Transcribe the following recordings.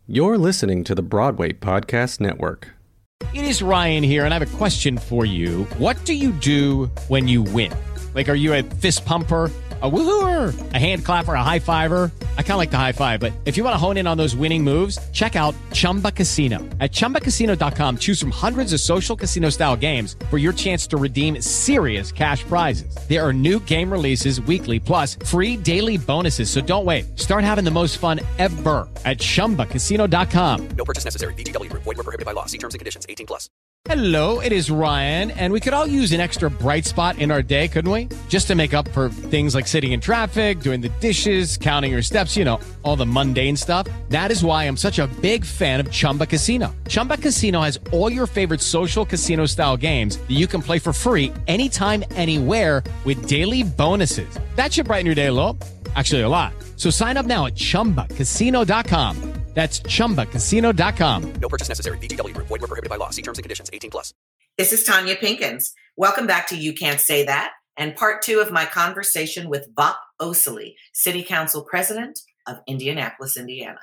You're listening to the Broadway Podcast Network. It is Ryan here, and I have a question for you. What do you do when you win? Like, are you a fist pumper, a woo-hooer, a hand clapper, a high fiver? I kind of like the high five, but if you want to hone in on those winning moves, check out Chumba Casino. At ChumbaCasino.com, choose from hundreds of social casino-style games for your chance to redeem serious cash prizes. There are new game releases weekly, plus free daily bonuses. So don't wait. Start having the most fun ever at ChumbaCasino.com. No purchase necessary. VGW Group. Void where prohibited by law. See terms and conditions. 18+. Hello, it is Ryan, and we could all use an extra bright spot in our day, couldn't we? Just to make up for things like sitting in traffic, doing the dishes, counting your steps, you know, all the mundane stuff. That is why I'm such a big fan of Chumba Casino. Chumba Casino has all your favorite social casino-style games that you can play for free anytime, anywhere with daily bonuses. That should brighten your day a little. Actually, a lot. So sign up now at ChumbaCasino.com. That's ChumbaCasino.com. No purchase necessary. VGW Group. Void where prohibited by law. See terms and conditions. 18+. This is Tanya Pinkins. Welcome back to You Can't Say That, and part 2 of my conversation with Bop Osley, City Council President of Indianapolis, Indiana.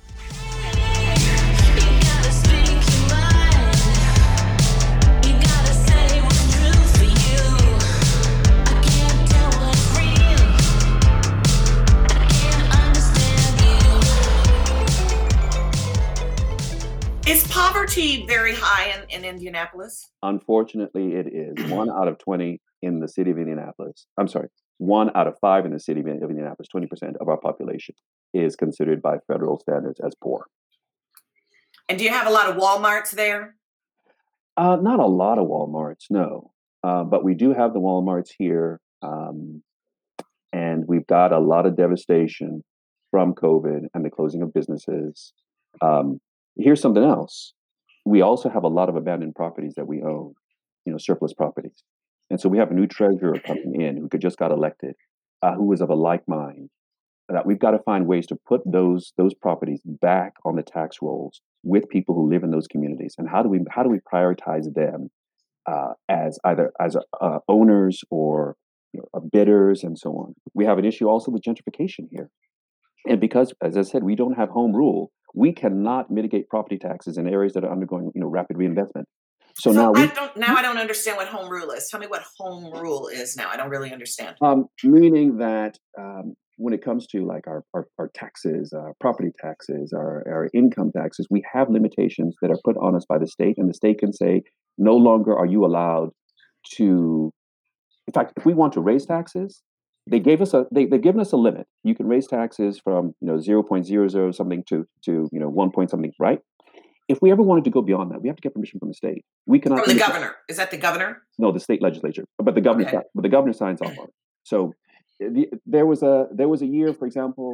Is poverty very high in Indianapolis? Unfortunately, it is. 1 out of 20 in the city of Indianapolis. I'm sorry, 1 out of 5 in the city of Indianapolis, 20% of our population is considered by federal standards as poor. And do you have a lot of Walmarts there? Not a lot of Walmarts, no. But we do have the Walmarts here. And we've got a lot of devastation from COVID and the closing of businesses. Here's something else. We also have a lot of abandoned properties that we own, surplus properties. And so we have a new treasurer coming in who just got elected, who is of a like mind, that we've got to find ways to put those properties back on the tax rolls with people who live in those communities. And how do we prioritize them as either owners or bidders and so on? We have an issue also with gentrification here. And because, as I said, we don't have home rule, we cannot mitigate property taxes in areas that are undergoing, rapid reinvestment. So now I don't understand what home rule is. Tell me what home rule is now. I don't really understand. Meaning that when it comes to like our taxes, property taxes, our income taxes, we have limitations that are put on us by the state, and the state can say, no longer are you allowed to. In fact, if we want to raise taxes, they've given us a limit. You can raise taxes from 0.00 something to 1 point something, right? If we ever wanted to go beyond that, we have to get permission from the state. We cannot from the governor. Is that the governor? No, the state legislature. But the governor, but the governor signs off on it. So there was a year, for example,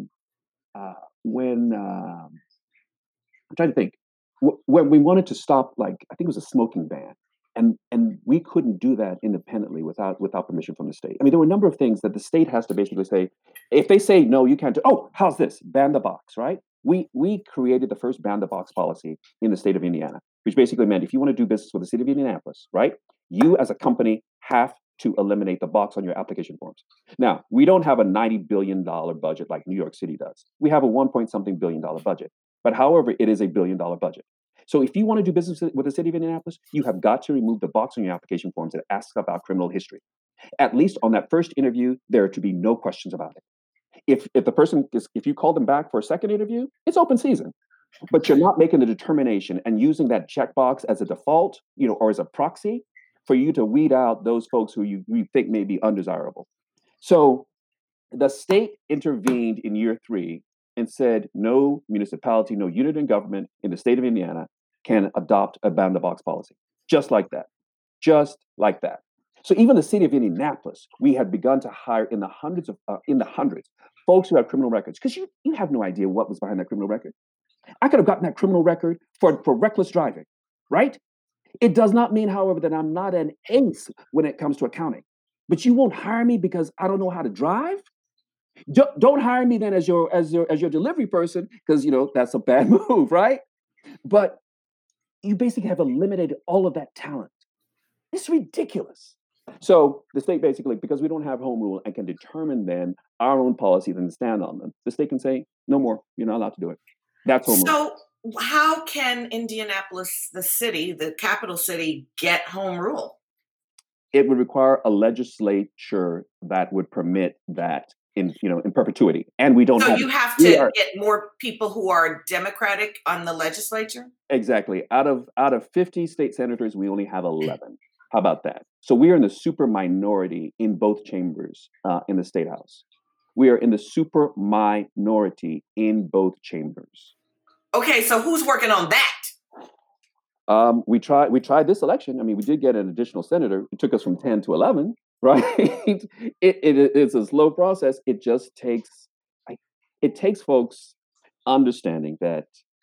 when I'm trying to think when we wanted to stop, like I think it was a smoking ban. And we couldn't do that independently without permission from the state. I mean, there were a number of things that the state has to basically say. If they say, no, you can't do, how's this? Ban the box, right? We created the first ban the box policy in the state of Indiana, which basically meant if you want to do business with the city of Indianapolis, right, you as a company have to eliminate the box on your application forms. Now, we don't have a $90 billion budget like New York City does. We have a $1 billion budget. But however, it is a $1 billion budget. So if you want to do business with the city of Indianapolis, you have got to remove the box on your application forms that asks about criminal history. At least on that first interview, there are to be no questions about it. If you call them back for a second interview, it's open season. But you're not making the determination and using that checkbox as a default, or as a proxy for you to weed out those folks who you think may be undesirable. So the state intervened in year 3 and said no municipality, no unit in government in the state of Indiana can adopt a ban the box policy. Just like that. So even the city of Indianapolis, we had begun to hire in the hundreds, folks who have criminal records. Because you have no idea what was behind that criminal record. I could have gotten that criminal record for reckless driving, right? It does not mean, however, that I'm not an ace when it comes to accounting. But you won't hire me because I don't know how to drive? Don't hire me then as your delivery person, because that's a bad move, right? But you basically have eliminated all of that talent. It's ridiculous. So the state basically, because we don't have home rule and can determine then our own policies and stand on them, the state can say, no more, you're not allowed to do it. That's home rule. So how can Indianapolis, the city, the capital city, get home rule? It would require a legislature that would permit that in perpetuity, and we don't So have. you have we to are- get more people who are Democratic on the legislature? Exactly. Out of 50 state senators, we only have 11. How about that? So we are in the super minority in both chambers in the state house. We are in the super minority in both chambers. Okay, so who's working on that? We tried this election. I mean, we did get an additional senator. It took us from 10 to 11, right? It's a slow process. It just takes folks understanding that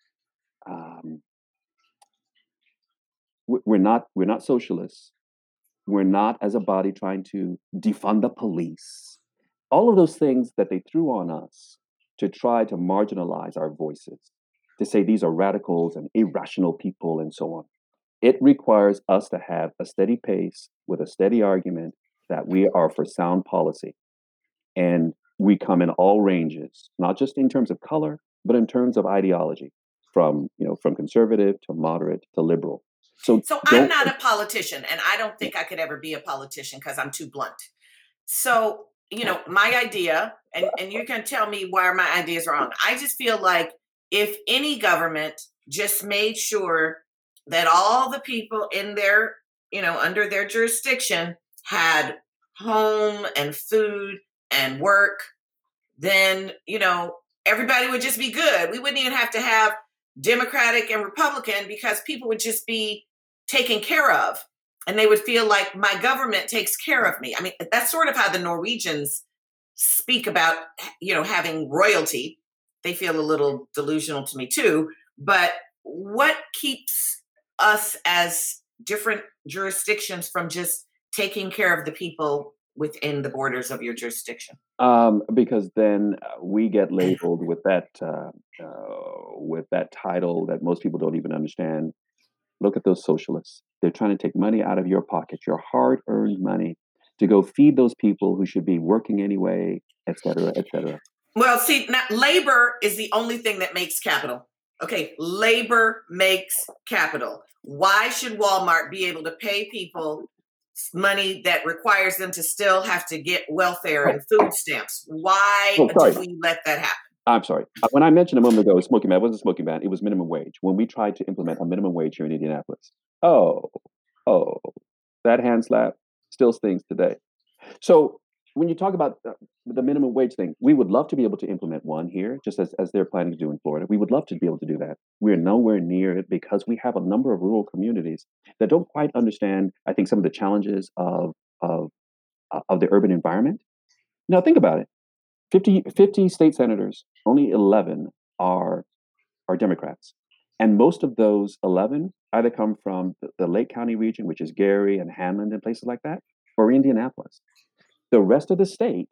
we're not socialists. We're not, as a body, trying to defund the police. All of those things that they threw on us to try to marginalize our voices, to say these are radicals and irrational people and so on. It requires us to have a steady pace with a steady argument that we are for sound policy. And we come in all ranges, not just in terms of color, but in terms of ideology, from conservative to moderate to liberal. So I'm not a politician, and I don't think I could ever be a politician because I'm too blunt. So, my idea, and you can tell me why my idea is wrong. I just feel like if any government just made sure that all the people in their, under their jurisdiction had home and food and work, then, everybody would just be good. We wouldn't even have to have Democratic and Republican because people would just be taken care of. And they would feel like my government takes care of me. I mean, that's sort of how the Norwegians speak about, having royalty. They feel a little delusional to me too. But what keeps us as different jurisdictions from just taking care of the people within the borders of your jurisdiction? Because then we get labeled with that title that most people don't even understand. Look at those socialists. They're trying to take money out of your pocket, your hard-earned money, to go feed those people who should be working anyway, et cetera, et cetera. Well, see, now, labor is the only thing that makes capital. Okay, labor makes capital. Why should Walmart be able to pay people money that requires them to still have to get welfare and food stamps? Why do we let that happen? I'm sorry. When I mentioned a moment ago, smoking ban, it wasn't a smoking ban. It was minimum wage. When we tried to implement a minimum wage here in Indianapolis, that hand slap still stings today. So when you talk about the minimum wage thing, we would love to be able to implement one here, just as they're planning to do in Florida. We would love to be able to do that. We're nowhere near it because we have a number of rural communities that don't quite understand, I think, some of the challenges of the urban environment. Now, think about it. 50 state senators, only 11 are Democrats. And most of those 11 either come from the Lake County region, which is Gary and Hammond and places like that, or Indianapolis. The rest of the state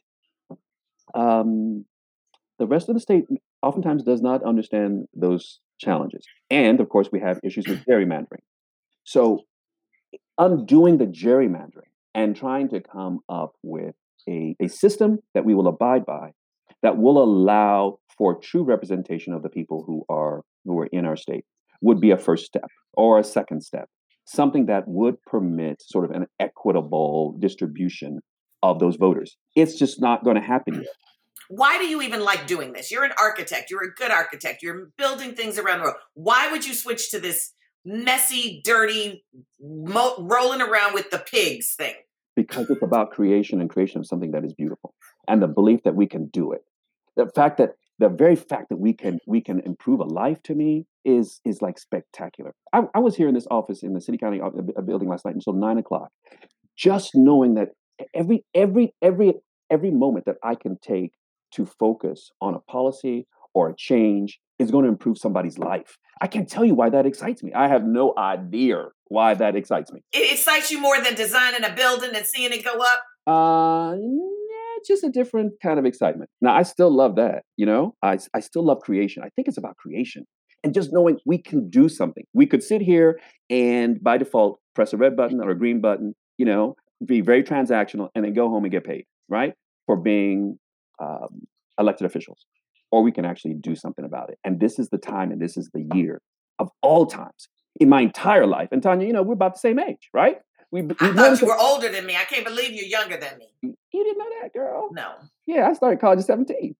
oftentimes does not understand those challenges. And of course, we have issues with gerrymandering. So undoing the gerrymandering and trying to come up with a system that we will abide by, that will allow for true representation of the people who are in our state, would be a first step or a second step, something that would permit sort of an equitable distribution of those voters. It's just not going to happen yet. Why do you even like doing this? You're an architect. You're a good architect. You're building things around the world. Why would you switch to this messy, dirty, rolling around with the pigs thing? Because it's about creation and creation of something that is beautiful, and the belief that we can do it. The very fact that we can improve a life, to me, is like spectacular. I was here in this office in the City County building last night until 9:00, just knowing that every moment that I can take to focus on a policy or a change is going to improve somebody's life. I can't tell you why that excites me. I have no idea why that excites me. It excites you more than designing a building and seeing it go up? Just a different kind of excitement. Now, I still love that, I still love creation. I think it's about creation and just knowing we can do something. We could sit here and by default press a red button or a green button, be very transactional and then go home and get paid, right? For being elected officials. or we can actually do something about it. And this is the time, and this is the year of all times in my entire life. And Tanya, we're about the same age, right? I thought you were older than me. I can't believe you're younger than me. You didn't know that, girl? No. Yeah, I started college at 17.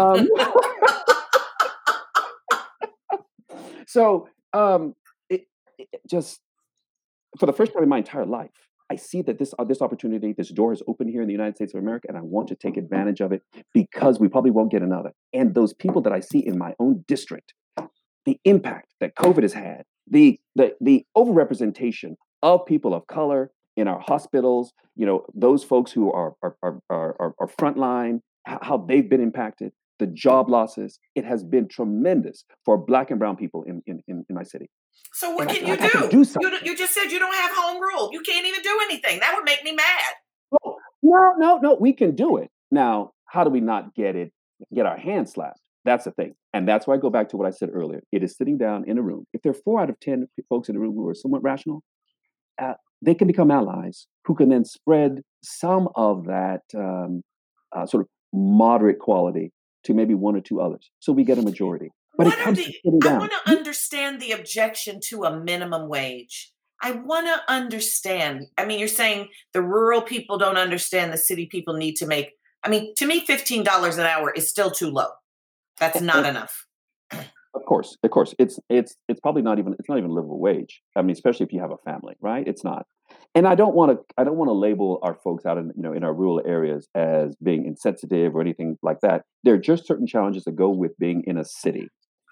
So it just, for the first time in my entire life, I see that this opportunity, this door is open here in the United States of America, and I want to take advantage of it because we probably won't get another. And those people that I see in my own district, the impact that COVID has had, the overrepresentation of people of color in our hospitals, those folks who are frontline, how they've been impacted, the job losses, it has been tremendous for Black and brown people in my city. So what can you do? You just said you don't have home rule. You can't even do anything. That would make me mad. No, we can do it. Now, how do we not get our hands slapped? That's the thing. And that's why I go back to what I said earlier. It is sitting down in a room. If there are 4 out of 10 folks in the room who are somewhat rational, they can become allies who can then spread some of that sort of moderate quality to maybe 1 or 2 others. So we get a majority. But it comes to sitting down. I want to understand the objection to a minimum wage. I want to understand. I mean, you're saying the rural people don't understand the city people need to make. I mean, to me, $15 an hour is still too low. That's not enough. Of course, it's probably not even a livable wage. I mean, especially if you have a family, right? It's not. And I don't want to label our folks out in our rural areas as being insensitive or anything like that. There are just certain challenges that go with being in a city,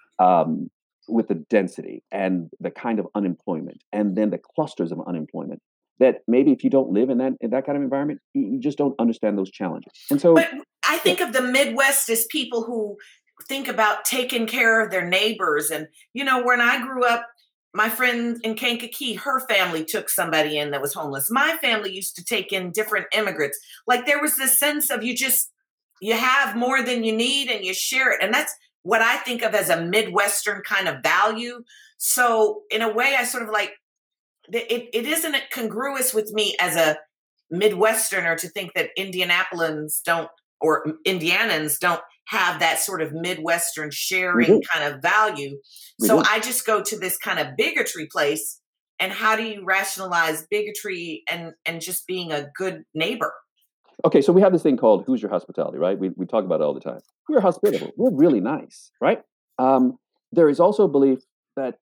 with the density and the kind of unemployment, and then the clusters of unemployment. That maybe if you don't live in that kind of environment, you just don't understand those challenges. And so, but I think of the Midwest as people who think about taking care of their neighbors. And, when I grew up, my friend in Kankakee, her family took somebody in that was homeless. My family used to take in different immigrants. Like there was this sense of you have more than you need and you share it. And that's what I think of as a Midwestern kind of value. So in a way, I sort of like, it isn't congruous with me as a Midwesterner to think that Indianapolis or Indianans don't have that sort of Midwestern sharing kind of value. So I just go to this kind of bigotry place. And how do you rationalize bigotry and just being a good neighbor? Okay, so we have this thing called Hoosier hospitality, right? We talk about it all the time. We're hospitable. We're really nice, right? There is also a belief that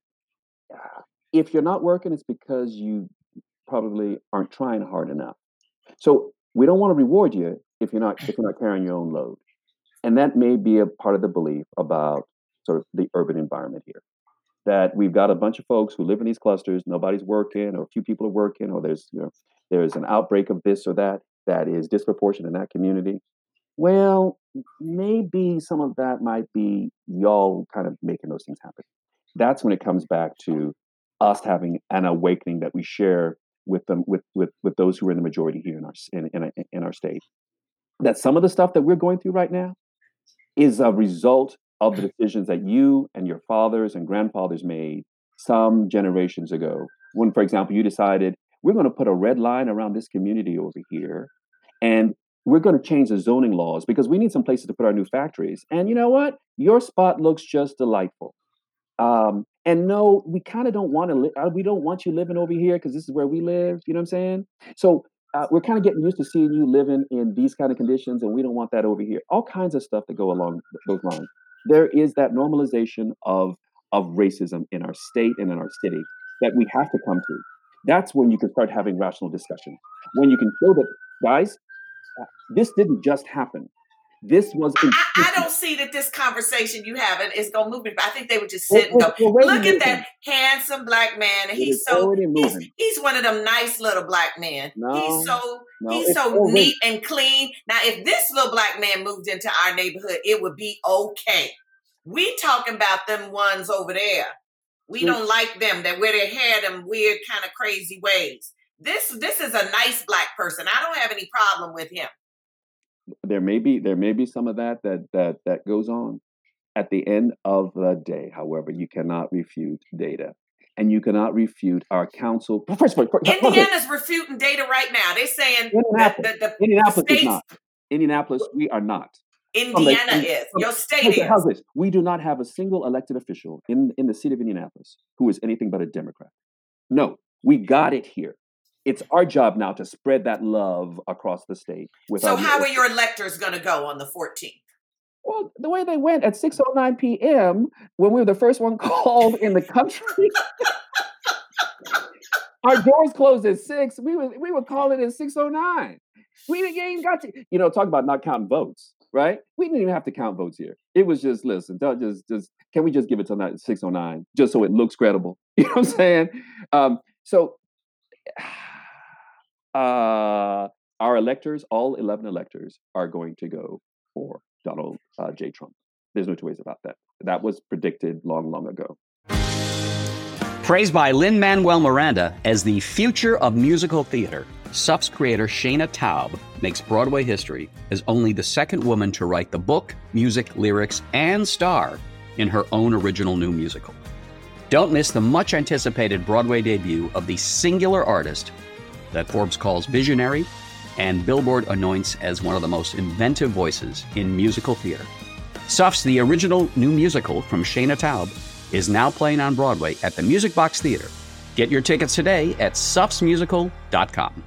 if you're not working, it's because you probably aren't trying hard enough. So we don't want to reward you if you're not carrying your own load. And that may be a part of the belief about sort of the urban environment here. That we've got a bunch of folks who live in these clusters, nobody's working, or a few people are working, or there's an outbreak of this or that is disproportionate in that community. Well, maybe some of that might be y'all kind of making those things happen. That's when it comes back to us having an awakening that we share with them, with those who are in the majority here in our state. That some of the stuff that we're going through right now is a result of the decisions that you and your fathers and grandfathers made some generations ago. When, for example, you decided we're going to put a red line around this community over here, and we're going to change the zoning laws because we need some places to put our new factories. And you know what? Your spot looks just delightful. And no, we kind of don't want to we don't want you living over here because this is where we live. You know what I'm saying? So we're kind of getting used to seeing you living in these kind of conditions, and we don't want that over here. All kinds of stuff that go along those lines. There is that normalization of racism in our state and in our city that we have to come to. That's when you can start having rational discussion. When you can show that, guys, this didn't just happen. This was. I don't see that this conversation you having is going to move me. I think they would just sit and go, look at that handsome black man. And he's one of them nice little black men. He's so neat and clean. Now, if this little black man moved into our neighborhood, it would be okay. We talking about them ones over there. We don't like them that wear their hair them weird kind of crazy ways. This is a nice black person. I don't have any problem with him. There may be some of that goes on. At the end of the day, however, you cannot refute data, and you cannot refute our council. First of all, Indiana's refuting data right now. They're saying Indianapolis is not. Indianapolis, we are not. Indiana is. Your state is. How's this? We do not have a single elected official in the city of Indianapolis who is anything but a Democrat. No, we got it here. It's our job now to spread that love across the state. So how are your electors going to go on the 14th? Well, the way they went at 6:09 p.m. when we were the first one called in the country. Our doors closed at 6. We were calling at 6:09. We ain't got to, talk about not counting votes, right? We didn't even have to count votes here. It was just, listen, just can we just give it to 6:09 just so it looks credible? You know what I'm saying? Our electors, all 11 electors, are going to go for Donald J. Trump. There's no two ways about that. That was predicted long, long ago. Praised by Lin-Manuel Miranda as the future of musical theater, SUF's creator Shayna Taub makes Broadway history as only the second woman to write the book, music, lyrics, and star in her own original new musical. Don't miss the much-anticipated Broadway debut of the singular artist that Forbes calls visionary and Billboard anoints as one of the most inventive voices in musical theater. SUF's The Original New Musical from Shayna Taub is now playing on Broadway at the Music Box Theater. Get your tickets today at sufsmusical.com.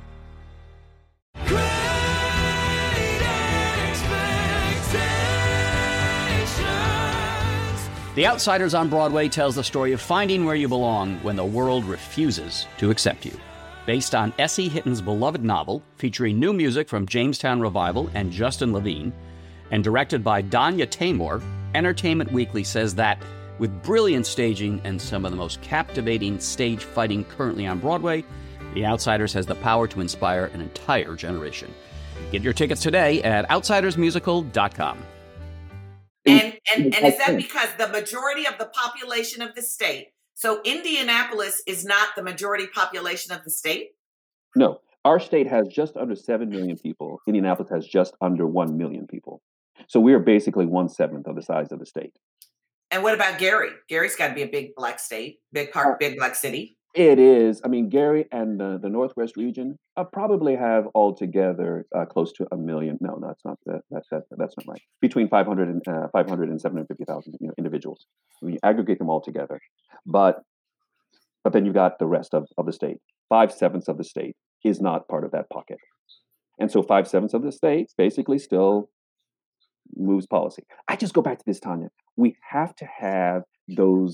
The Outsiders on Broadway tells the story of finding where you belong when the world refuses to accept you. Based on S.E. Hitton's beloved novel, featuring new music from Jamestown Revival and Justin Levine, and directed by Danya Taymor, Entertainment Weekly says that with brilliant staging and some of the most captivating stage fighting currently on Broadway, The Outsiders has the power to inspire an entire generation. Get your tickets today at outsidersmusical.com. And is that because the majority of the population of the state, so Indianapolis is not the majority population of the state? No, our state has just under 7 million people. Indianapolis has just under 1 million people. So we are basically 1/7 of the size of the state. And what about Gary? Gary's got to be a big black state, big black city. It is. I mean, Gary and the Northwest region probably have altogether close to 1 million. No, that's not that's not right. Between 500 and 750,000 individuals. We aggregate them all together, but then you got the rest of the state. 5/7 of the state is not part of that pocket, and so 5/7 of the state basically still moves policy. I just go back to this, Tanya. We have to have those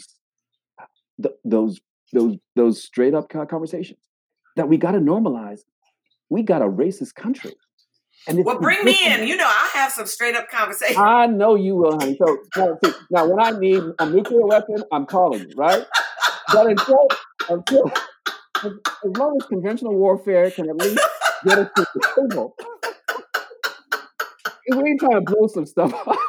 straight up conversations that we got to normalize. We got a racist country. And well, bring me in. I have some straight up conversations. I know you will, honey. So now when I need a nuclear weapon, I'm calling you, right? But until as long as conventional warfare can at least get us to the table, we ain't trying to blow some stuff up.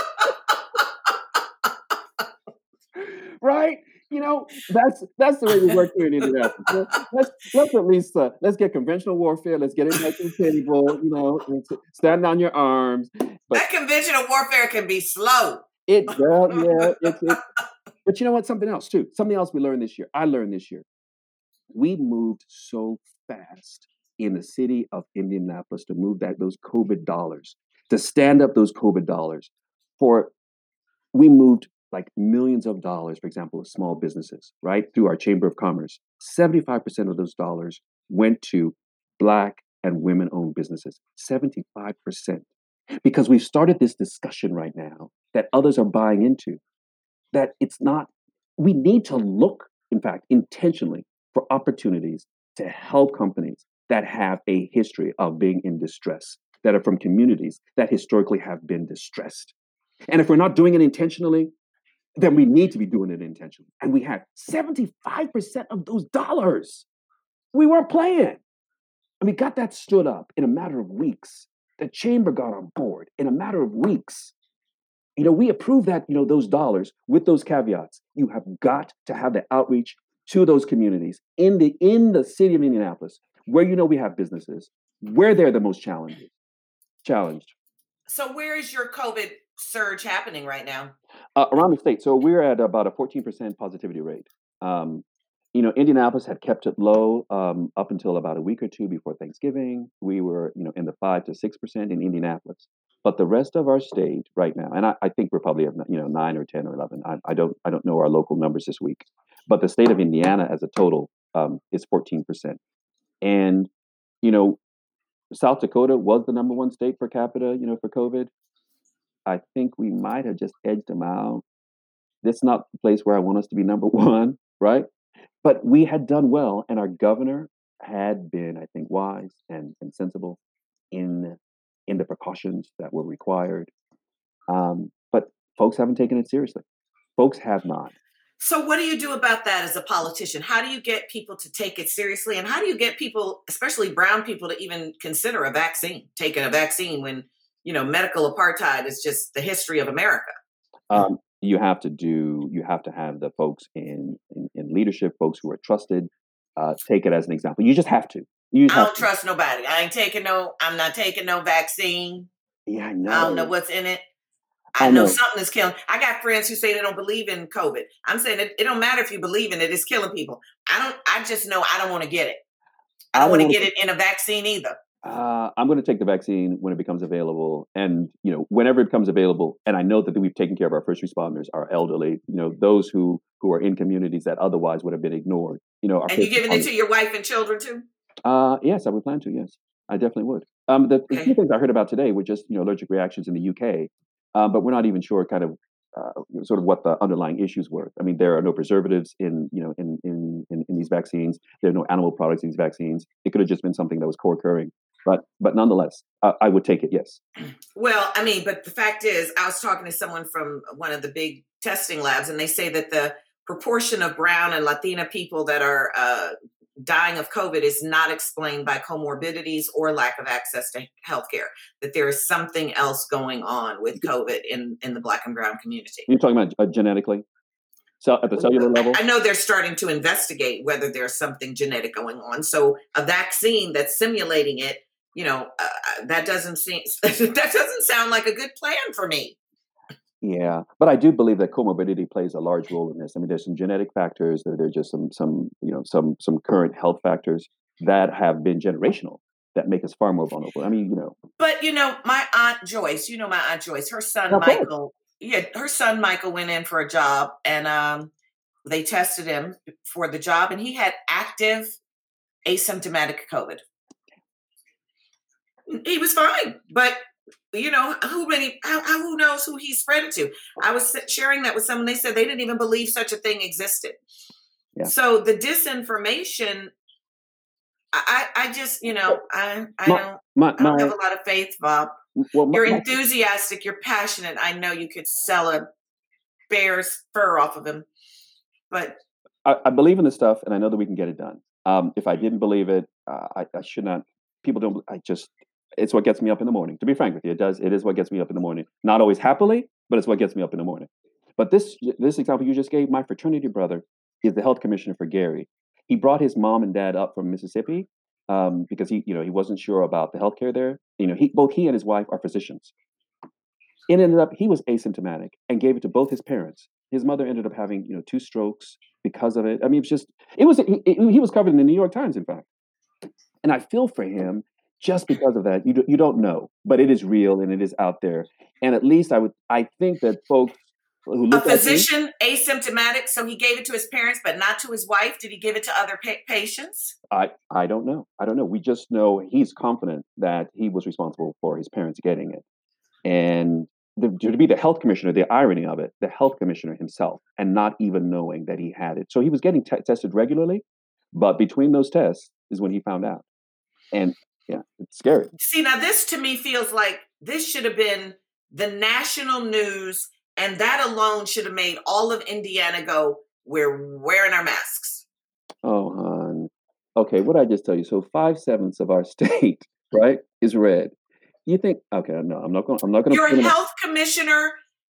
Right? That's the way we work here in Indianapolis. Let's at least let's get conventional warfare. Let's get it back to the table. Stand on your arms. But that conventional warfare can be slow. But you know what? Something else too. Something else we learned this year. I learned this year. We moved so fast in the city of Indianapolis to move those COVID dollars, to stand up those COVID dollars. We moved like millions of dollars, for example, of small businesses, right? Through our Chamber of Commerce. 75% of those dollars went to Black and women-owned businesses. 75%. Because we've started this discussion right now that others are buying into, that we need to look, in fact, intentionally for opportunities to help companies that have a history of being in distress, that are from communities that historically have been distressed. And if we're not doing it intentionally, then we need to be doing it intentionally. And we had 75% of those dollars. We weren't playing. And we got that stood up in a matter of weeks. The chamber got on board in a matter of weeks. We approved that, those dollars with those caveats. You have got to have the outreach to those communities in the city of Indianapolis, where we have businesses, where they're the most challenged. So where is your COVID surge happening right now? Around the state. So we're at about a 14% positivity rate. Indianapolis had kept it low up until about a week or two before Thanksgiving. We were, in the 5 to 6% in Indianapolis. But the rest of our state right now, and I think we're probably at 9 or 10 or 11. I don't know our local numbers this week, but the state of Indiana as a total is 14%. And you know, South Dakota was the number one state per capita, for COVID. I think we might have just edged them out. That's not the place where I want us to be number one, right? But we had done well, and our governor had been, I think, wise and sensible in the precautions that were required. But folks haven't taken it seriously. Folks have not. So, what do you do about that as a politician? How do you get people to take it seriously? And how do you get people, especially brown people, to even consider taking a vaccine when, medical apartheid is just the history of America? You have to have the folks in leadership, folks who are trusted, take it as an example. You just have to. I don't trust nobody. I'm not taking no vaccine. Yeah, I know. I don't know what's in it. I know something is killing. I got friends who say they don't believe in COVID. I'm saying it don't matter if you believe in it. It's killing people. I just know I don't want to get it. I don't want to get it in a vaccine either. I'm going to take the vaccine when it becomes available, and whenever it becomes available. And I know that we've taken care of our first responders, our elderly, those who are in communities that otherwise would have been ignored. And you giving it to your wife and children too? Yes, I would plan to. Yes, I definitely would. The few things I heard about today were just allergic reactions in the UK. But we're not even sure kind of sort of what the underlying issues were. I mean, there are no preservatives in these vaccines. There are no animal products in these vaccines. It could have just been something that was co-occurring. But nonetheless, I would take it. Yes. Well, I mean, but the fact is, I was talking to someone from one of the big testing labs, and they say that the proportion of brown and Latina people that are dying of COVID is not explained by comorbidities or lack of access to healthcare, that there is something else going on with COVID in the Black and brown community. You're talking about genetically? So at the cellular level? I know they're starting to investigate whether there's something genetic going on. So a vaccine that's simulating it, that doesn't sound like a good plan for me. Yeah, but I do believe that comorbidity plays a large role in this. I mean, there's some genetic factors. There's just some current health factors that have been generational that make us far more vulnerable. I mean, But my Aunt Joyce, her son Michael. Yeah, her son Michael went in for a job, and they tested him for the job, and he had active asymptomatic COVID. He was fine, but who knows who he spread it to? I was sharing that with someone. They said they didn't even believe such a thing existed. Yeah. So the disinformation, I just, I don't have a lot of faith, Bob. You're enthusiastic. You're passionate. I know you could sell a bear's fur off of him, but I believe in this stuff, and I know that we can get it done. If I didn't believe it, I should not. People don't. It's what gets me up in the morning. To be frank with you, it is what gets me up in the morning. Not always happily, but it's what gets me up in the morning. But this example you just gave, my fraternity brother is the health commissioner for Gary. He brought his mom and dad up from Mississippi because he wasn't sure about the healthcare there. Both he and his wife are physicians. It ended up he was asymptomatic and gave it to both his parents. His mother ended up having 2 strokes because of it. I mean, he was covered in the New York Times, in fact. And I feel for him. Just because of that, you don't know, but it is real and it is out there. And at least I think that folks who look a physician asymptomatic, so he gave it to his parents, but not to his wife. Did he give it to other patients? I don't know. We just know he's confident that he was responsible for his parents getting it. And to be the health commissioner, the irony of it, the health commissioner himself, and not even knowing that he had it. So he was getting tested regularly, but between those tests is when he found out. And yeah, it's scary. See, now this to me feels like this should have been the national news, and that alone should have made all of Indiana go, we're wearing our masks. Oh, hon. Okay, what did I just tell you? So 5/7 of our state, right, is red. You think? Okay, no, I'm not going. Your health commissioner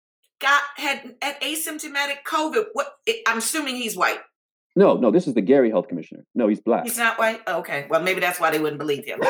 had asymptomatic COVID. I'm assuming he's white. No, this is the Gary health commissioner. No, he's Black. He's not white? Oh, okay. Well, maybe that's why they wouldn't believe him.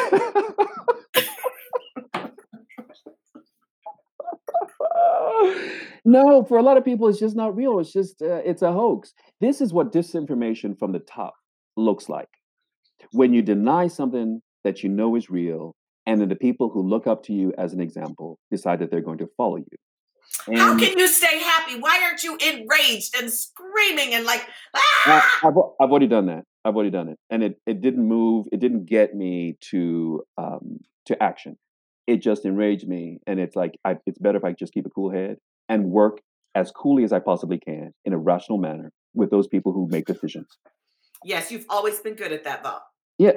No, for a lot of people, it's just not real. It's just, it's a hoax. This is what disinformation from the top looks like. When you deny something that you know is real And then the people who look up to you as an example decide that they're going to follow you. And How can you stay happy? Why aren't you enraged and screaming and like, ah? I've already done that. I've already done it, and it didn't move. It didn't get me to action. It just enraged me, and it's like it's better if I just keep a cool head and work as coolly as I possibly can in a rational manner with those people who make decisions. Yes, you've always been good at that, Bob. Yeah.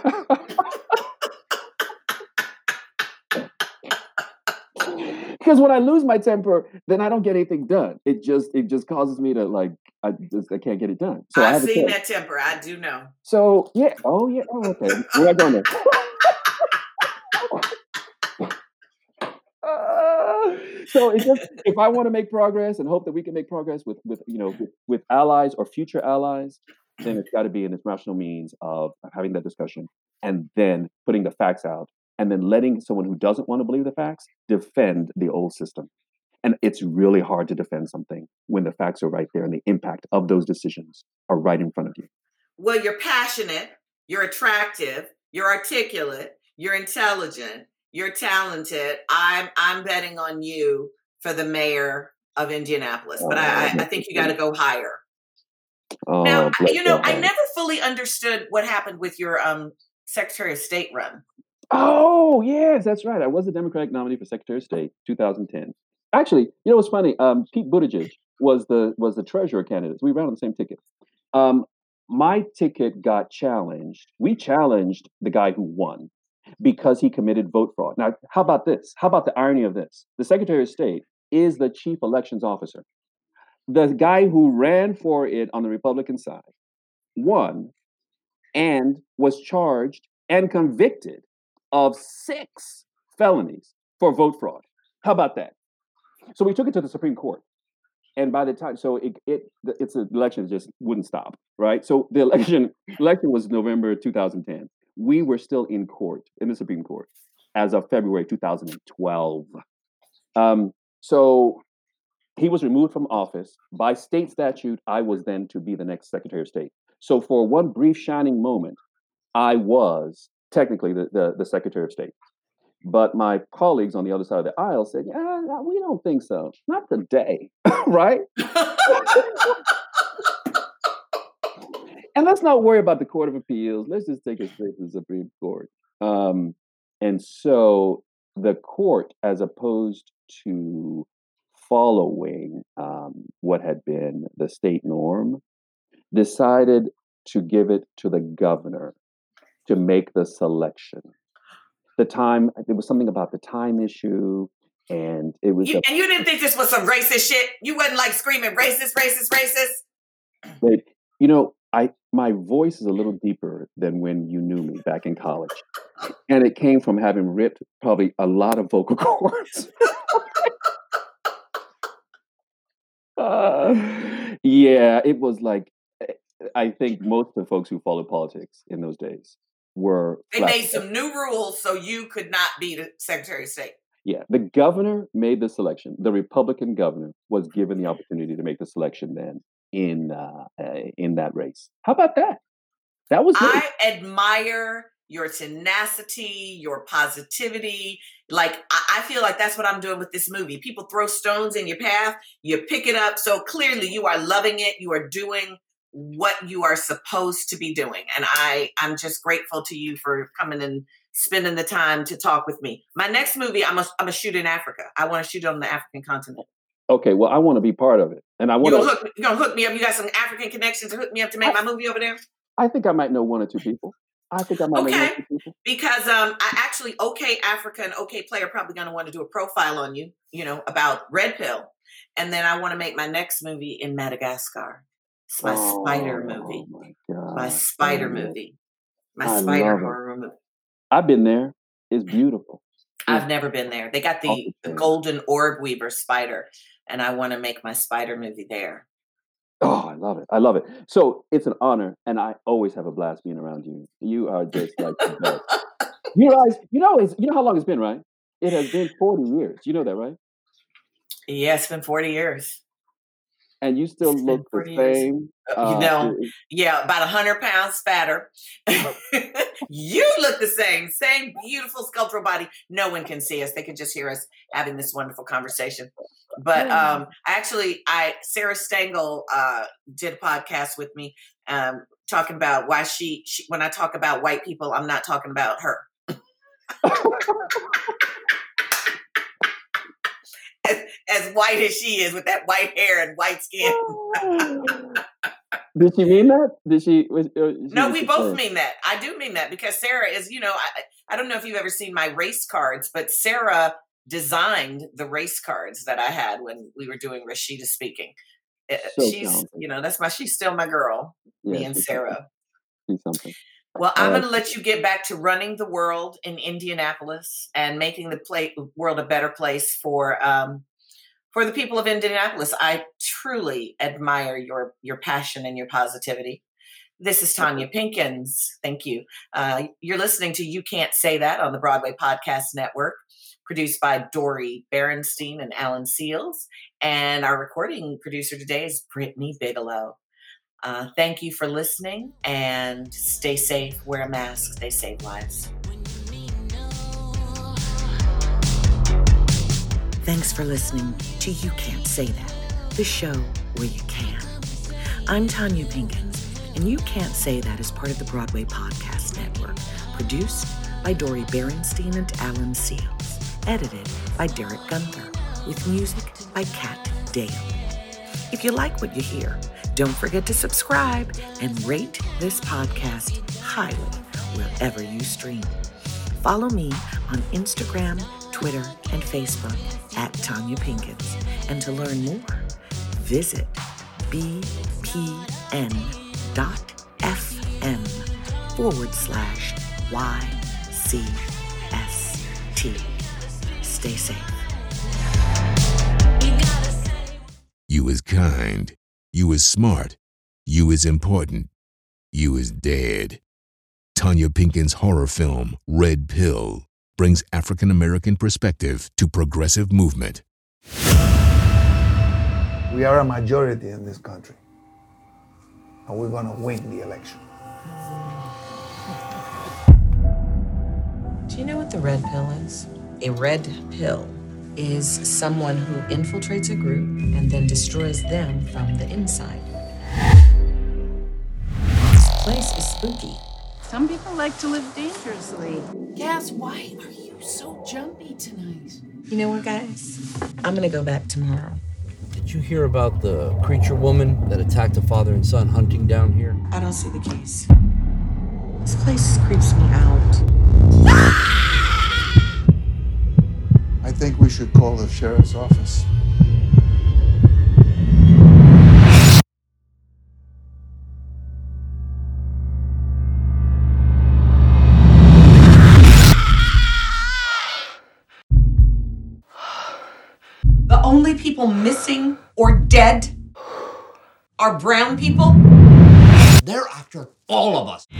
Because when I lose my temper, then I don't get anything done. It just causes me to I can't get it done. So I've seen that temper. I do know. So yeah. Oh yeah. Oh, okay. We're not going there. So it's just, if I want to make progress and hope that we can make progress with allies or future allies, then it's got to be in its rational means of having that discussion and then putting the facts out and then letting someone who doesn't want to believe the facts defend the old system. And it's really hard to defend something when the facts are right there and the impact of those decisions are right in front of you. Well, you're passionate, you're attractive, you're articulate, you're intelligent, you're talented. I'm betting on you for the mayor of Indianapolis, but I think you got to go higher. Now, I never fully understood what happened with your Secretary of State run. Oh, yes, that's right. I was the Democratic nominee for Secretary of State, 2010. Actually, what's funny? Pete Buttigieg was the treasurer candidate. We ran on the same ticket. My ticket got challenged. We challenged the guy who won because he committed vote fraud. Now, how about this? How about the irony of this? The Secretary of State is the chief elections officer. The guy who ran for it on the Republican side won and was charged and convicted of 6 felonies for vote fraud. How about that? So we took it to the Supreme Court. And by the time, so it's an election just wouldn't stop, right? So the election was November 2010. We were still in court, in the Supreme Court, as of February 2012. So he was removed from office. By state statute, I was then to be the next Secretary of State. So for one brief shining moment, I was technically the Secretary of State. But my colleagues on the other side of the aisle said, yeah, we don't think so. Not today, right? And let's not worry about the Court of Appeals. Let's just take it straight to the Supreme Court. And so the court, as opposed to following what had been the state norm, decided to give it to the governor to make the selection. The time, there was something about the time issue, and it was. And you didn't think this was some racist shit? You wasn't like screaming racist, racist, racist? But, my voice is a little deeper than when you knew me back in college. And it came from having ripped probably a lot of vocal cords. Yeah, it was like, I think most of the folks who followed politics in those days were. They made some new rules so you could not be the Secretary of State. Yeah, the governor made the selection. The Republican governor was given the opportunity to make the selection then in that race. How about that? That was. I admire your tenacity, your positivity. Like, I feel like that's what I'm doing with this movie. People throw stones in your path, you pick it up. So clearly you are loving it. You are doing what you are supposed to be doing. And I'm just grateful to you for coming and spending the time to talk with me. My next movie, I'm a shoot in Africa. I want to shoot on the African continent. Okay, well, I want to be part of it. And I want You're going to hook me up. You got some African connections to hook me up to make my movie over there? I think I might know 1 or 2 people. I think I might know 1 or 2 people. Because I actually, OK Africa and OK Play are probably going to want to do a profile on you, about Red Pill. And then I want to make my next movie in Madagascar. It's my spider movie. My God. My spider movie. My spider horror movie. I've been there. It's beautiful. I've never been there. They got the golden orb weaver spider, and I want to make my spider movie there. Oh, I love it. I love it. So it's an honor, and I always have a blast being around you. You are just like the best. You guys, you know how long it's been, right? It has been 40 years. You know that, right? Yeah, it's been 40 years. And you still look the same. Yeah, about 100 pounds fatter. You look the same beautiful sculptural body. No one can see us. They can just hear us having this wonderful conversation. But Sarah Stengel did a podcast with me talking about why she when I talk about white people, I'm not talking about her. As white as she is, with that white hair and white skin. Did she mean that? No, we both mean that. I do mean that because Sarah is, I don't know if you've ever seen my race cards, but Sarah designed the race cards that I had when we were doing Rashida Speaking. She's, she's still my girl, me and Sarah. She's something. Well, I'm going to let you get back to running the world in Indianapolis and making the world a better place for the people of Indianapolis. I truly admire your passion and your positivity. This is Tanya Pinkins. Thank you. You're listening to You Can't Say That on the Broadway Podcast Network, produced by Dory Berenstein and Alan Seals. And our recording producer today is Brittany Bigelow. Thank you for listening, and stay safe, wear a mask, they save lives. Thanks for listening to You Can't Say That, the show where you can. I'm Tanya Pinkins, and You Can't Say That is part of the Broadway Podcast Network, produced by Dory Berenstein and Alan Seals, edited by Derek Gunther, with music by Kat Dale. If you like what you hear, don't forget to subscribe and rate this podcast highly wherever you stream. Follow me on Instagram, Twitter, and Facebook at Tanya Pinkins. And to learn more, visit bpn.fm/YCST. Stay safe. You is kind. You is smart. You is important. You is dead. Tanya Pinkins' horror film, Red Pill, brings African-American perspective to progressive movement. We are a majority in this country, and we're going to win the election. Do you know what the red pill is? A red pill is someone who infiltrates a group and then destroys them from the inside. This place is spooky. Some people like to live dangerously. Cass, why are you so jumpy tonight? You know what, guys? I'm gonna go back tomorrow. Did you hear about the creature woman that attacked a father and son hunting down here? I don't see the case. This place creeps me out. I think we should call the sheriff's office. The only people missing or dead are brown people? They're after all of us.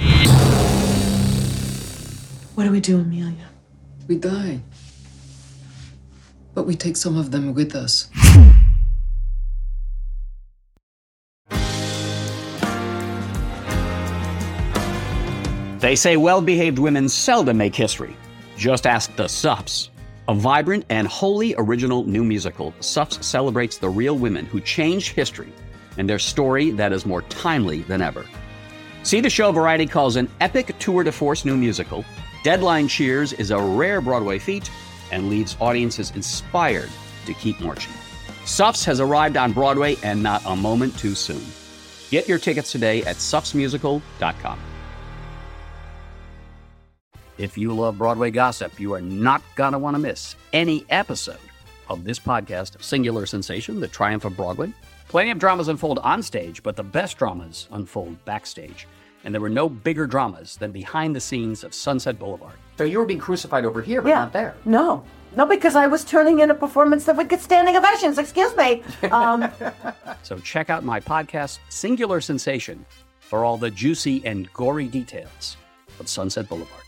What do we do, Amelia? We die. But we take some of them with us. They say well-behaved women seldom make history. Just ask the Sups. A vibrant and wholly original new musical, Sups celebrates the real women who changed history and their story that is more timely than ever. See the show Variety calls an epic tour de force new musical. Deadline cheers is a rare Broadway feat and leaves audiences inspired to keep marching. Sups has arrived on Broadway, and not a moment too soon. Get your tickets today at supsmusical.com. If you love Broadway gossip, you are not going to want to miss any episode of this podcast, Singular Sensation, The Triumph of Broadway. Plenty of dramas unfold on stage, but the best dramas unfold backstage. And there were no bigger dramas than behind the scenes of Sunset Boulevard. So you were being crucified over here, but not there. No, because I was turning in a performance that would get standing ovations. Excuse me. So check out my podcast, Singular Sensation, for all the juicy and gory details of Sunset Boulevard.